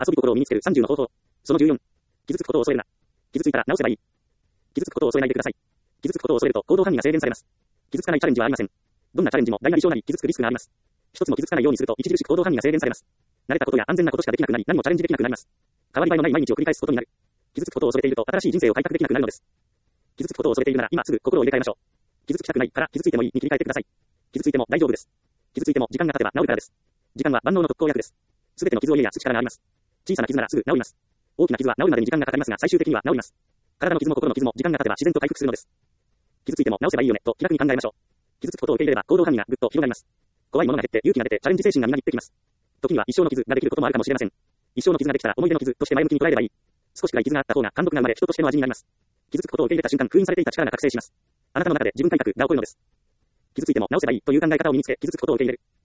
遊び心を身につける30の方法。その14。傷つくことを恐れるな。傷ついたら直せばいい。傷つくことを恐れないでください。傷つくことを恐れると行動範囲が制限されます。傷つかないチャレンジはありません。どんなチャレンジも大なり小なり傷つくリスクがあります。一つも傷つかないようにすると著しく行動範囲が制限されます。慣れたことや安全なことしかできなくなり何もチャレンジできなくなります。変わり映えのない毎日を繰り返すことになる。傷つくことを恐れていると新しい人生を開拓できなくなるのです。傷つくことを恐れているなら今すぐ心を入れ替えましょう。傷つきたくないから傷ついてもいいに切り替えてください。傷ついても大丈夫です。傷ついても時間が経てば治るからです。時間は万能の特効薬です。すべての傷を癒やす力があります。小さな傷ならすぐ治ります。大きな傷は治るまでに時間がかかりますが最終的には治ります。体の傷も心の傷も時間が経てば自然と回復するのです。傷ついても治せばいいよねと気楽に考えましょう。傷つくことを受け入れれば行動範囲がぐっと広がります。怖いものが減って勇気が出てチャレンジ精神がみなぎってきます。時には一生の傷ができることもあるかもしれません。一生の傷ができたら思い出の傷として前向きに捉えればいい。少しくらい傷があった方が貫禄が生まれ人としての味になります。傷つくことを受け入れた瞬間封印されていた力が覚醒します。あなたの中で自分改革が起こるのです。傷ついても治せばいいという考え方を身につけ傷つくことを受け入れる。